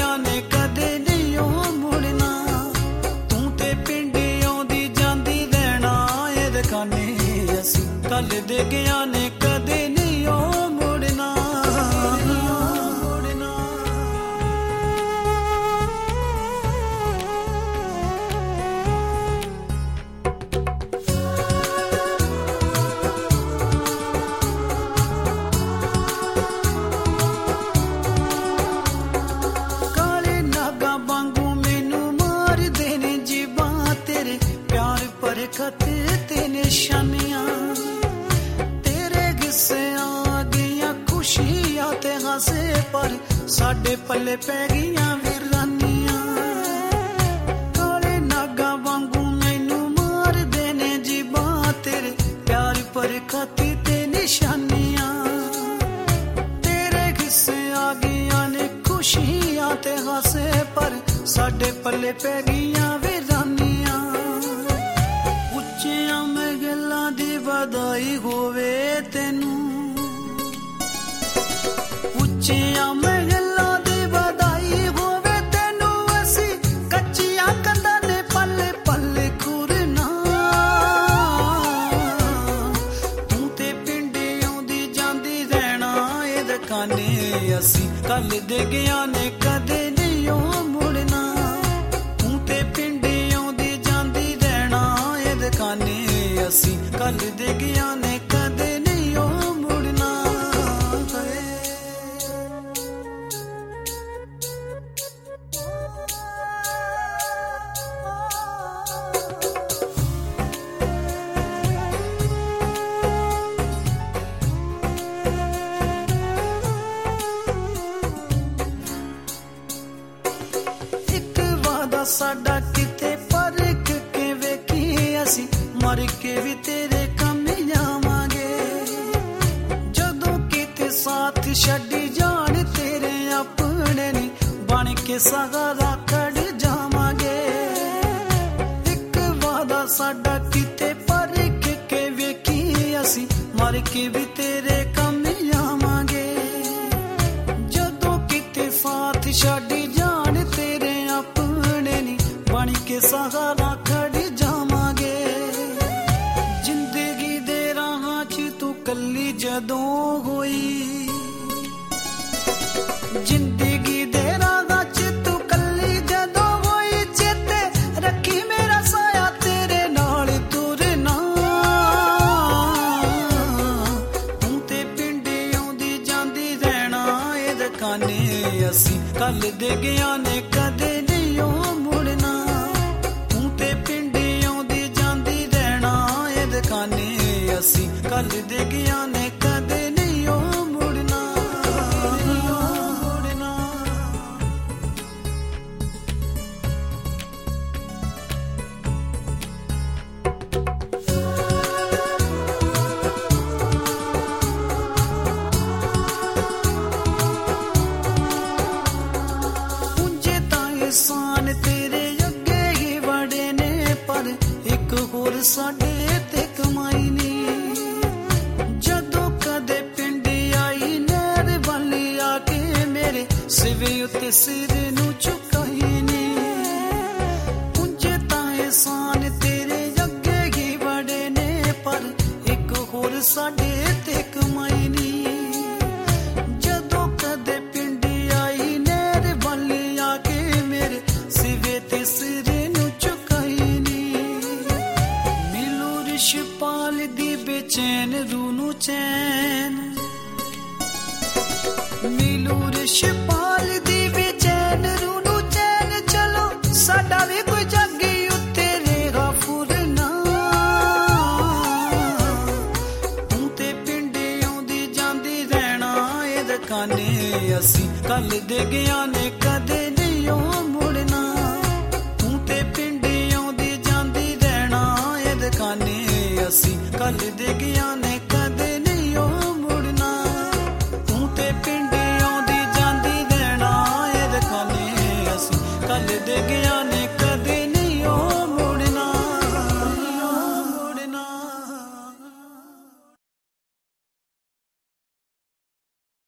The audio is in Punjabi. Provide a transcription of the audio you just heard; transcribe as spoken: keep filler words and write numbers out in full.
ਗਿਆ ਨੇ ਕਦੇ ਨਹੀਂ ਉਹ ਮੁੜਨਾ। ਤੂੰ ਤੇ ਪਿੰਡ ਆਉਂਦੀ ਜਾਂਦੀ ਰਹਿਣਾ ਏ ਦੁਕਾਨੇ, ਅਸੀਂ ਕੱਲ ਦੇ ਗਿਆ ਨੇ ਕਦੇ ਨਹੀਂ ਉਹ ਮੁੜਨਾ। ਖਤ ਤੇ ਨਿਸ਼ਾਨੀਆਂ ਤੇਰੇ ਗਿੱਸੇ ਆ ਗਈਆਂ, ਖੁਸ਼ੀਆਂ ਤੇ ਹਾਸੇ ਪਰ ਸਾਡੇ ਪੱਲੇ ਪੈ ਗਈਆਂ ਵੀਰਾਨੀਆਂ। ਕਾਲੇ ਨਾਗਾ ਵਾਂਗੂ ਮੈਨੂੰ ਮਾਰਦੇ ਨੇ ਜੀਬਾਂ ਤੇਰੇ ਪਿਆਰ ਪਰ ਖਤ ਤੇ ਨਿਸ਼ਾਨੀਆਂ। ਤੇਰੇ ਗਿੱਸੇ ਆ ਗਈਆਂ ਨੇ ਖੁਸ਼ੀਆਂ ਤੇ ਹਾਸੇ ਪਰ ਸਾਡੇ ਪੱਲੇ ਪੈ ਗਈਆਂ ਵੀਰਾਨੀਆਂ। ਉੱਚੀਆਂ ਮਹਿਲਾਂ ਦੀ ਵਧਾਈ ਹੋਵੇ ਤੈਨੂੰ, ਉੱਚੀਆਂ ਮਹਿਲਾਂ ਦੀ ਵਧਾਈ ਹੋਵੇ ਤੈਨੂੰ, ਅਸੀਂ ਕੱਚੀਆਂ ਕੰਧਾਂ ਦੇ ਪੱਲੇ ਪੱਲੇ ਖੁਰਨਾ। ਤੂੰ ਤੇ ਪਿੰਡ ਆਉਂਦੀ ਜਾਂਦੀ ਰਹਿਣਾ ਏ ਦੁਕਾਨੇ, ਅਸੀਂ ਕੱਲ ਦੇ ਗਿਆ ਨੇ ਕਦੇ ਨਹੀਂ ਉਹ ਮੁੜਨਾ। ਤੂੰ ਤੇ ਪਿੰਡ ਆਉਂਦੀ ਜਾਂਦੀ ਰਹਿਣਾ ਏ ਦੁਕਾਨੇ, ਅਸੀਂ ਕੱਲ ਦੇ ਗਿਆ ਨੇ ਕਦੇ ਨਹੀਂ ਉਹ ਮੁੜਨਾ। ਇੱਕ ਵਾਦਾ ਸਾਡਾ ਕਿਤੇ ਪਰਖ ਕੇ ਵੇਖੀ, ਅਸੀਂ ਮਰ ਕੇ ਵੀ ਤੇਰੇ ਕੰਮ ਜਾਵਾਂਗੇ। ਜਦੋਂ ਕਿਤੇ ਸਾਥ ਛੱਡੀ ਜਾਣ ਤੇਰੇ ਆਪਣੇ ਨੀ, ਬਣ ਕੇ ਸਹਾਰਾ ਖੜ ਜਾਵਾਂਗੇ। ਇੱਕ ਵਾਦਾ ਸਾਡਾ ਕਿਤੇ ਪਰਖ ਕੇ ਵੇਖੀ, ਅਸੀਂ ਮਰ ਕੇ ਵੀ ਤੇਰੇ ਕੰਮ ਜਾਵਾਂਗੇ। ਜਦੋਂ ਕਿਤੇ ਸਾਥ ਛੱਡੀ ਜਾਣ ਤੇਰੇ ਆਪਣੇ ਨੀ, ਬਣ ਕੇ ਸਹਾਰਾ ਖੜ ਜਾਵਾਂਗੇ। ਜ਼ਿੰਦਗੀ ਦੇ ਰਾਹਾਂ 'ਚ ਤੂੰ ਕੱਲੀ ਜਦੋਂ ਹੋਈ, ਜ਼ਿੰਦਗੀ ਦੇ ਰਾਹਾਂ 'ਚ ਤੂੰ ਕੱਲੀ ਜਦੋਂ ਹੋਈ, ਚੇਤੇ ਰੱਖੀ ਮੇਰਾ ਸਾਇਆ ਤੇਰੇ ਨਾਲ ਤੁਰਨਾ। ਤੂੰ ਤੇ ਪਿੰਡ ਆਉਂਦੀ ਜਾਂਦੀ ਰਹਿਣਾ ਏ ਦੁਕਾਨੇ, ਅਸੀਂ ਕੱਲ ਦੇ ਗਿਆ ਨੇ ਕਦੇ ਨਹੀਂ ਉਹ ਮੁੜਨਾ। ਤੂੰ ਤੇ ਪਿੰਡ ਆਉਂਦੀ ਜਾਂਦੀ ਰਹਿਣਾ ਏ ਦੁਕਾਨੇ, ਅਸੀਂ ਕੱਲ ਦੇ ਗਿਆ ਨੇ ਕਦੇ ਨਹੀਂ ਉਹ ਮੁੜਨਾ। ਪੁੰਜੇ ਤਾਂ ਇਹਸਾਨ ਤੇਰੇ ਅੱਗੇ ਹੀ ਵੜੇ ਨੇ, ਪਰ ਇੱਕ ਹੋਰ ਸਾਡੇ ਤੇ ਕਮਾਈ ਨੀ। ਜਦੋਂ ਕਦੇ ਪਿੰਡ ਆਈ ਨਹਿਰ ਵੱਲ ਆ ਕੇ, ਮੇਰੇ ਸਿਵੇ ਉੱਤੇ ਸਿਰ ਨੂੰ ਝੁਕਾਈ ਨੀ। ਪੁੰਜੇ ਤਾਂ ਇਹਸਾਨ ਤੇਰੇ ਅੱਗੇ ਹੀ ਵੜੇ ਨੇ, ਪਰ ਇੱਕ ਹੋਰ ਸਾਡੇ ਤੇ ਕਮਾਈ ਨੀ। ਜਦੋਂ ਕਦੇ ਪਿੰਡ ਆਈ ਨਹਿਰ ਵੱਲ ਆ ਕੇ, ਮੇਰੇ ਸਿਵੇ ਤੇ ਸਿਰ ਨੂੰ ਝੁਕਾਈ ਨੀ। ਮਿਲੂ ਰਿਸ਼ਪਾਲ ਦੀ ਬੇਚੈਨ ਰੂਹ ਨੂੰ ਚੈਨ, ਮਿਲੂ ਰਿਸ਼ਪਾਲ ਦੀ ਬੇਚੈਨ ਰੂਹ ਨੂੰ ਚੈਨ, ਚਲੋ ਸਾਡਾ ਵੀ ਕੋਈ ਜਾਗੀ ਉੱਤੇ ਰਹੇਗਾ ਫੁਰਨਾ। ਤੂੰ ਤੇ ਪਿੰਡ ਆਉਂਦੀ ਜਾਂਦੀ ਰਹਿਣਾ ਏ ਦੁਕਾਨੇ, ਅਸੀਂ ਕੱਲ ਦੇ ਗਿਆ ਨੇ ਕਦੇ ਨਹੀਂ ਉਹ ਮੁੜਨਾ। ਤੂੰ ਤੇ ਪਿੰਡ ਆਉਂਦੀ ਜਾਂਦੀ ਰਹਿਣਾ ਏ ਦੁਕਾਨੇ, ਅਸੀਂ ਕੱਲ ਦੇ ਗਿਆ ਨੇ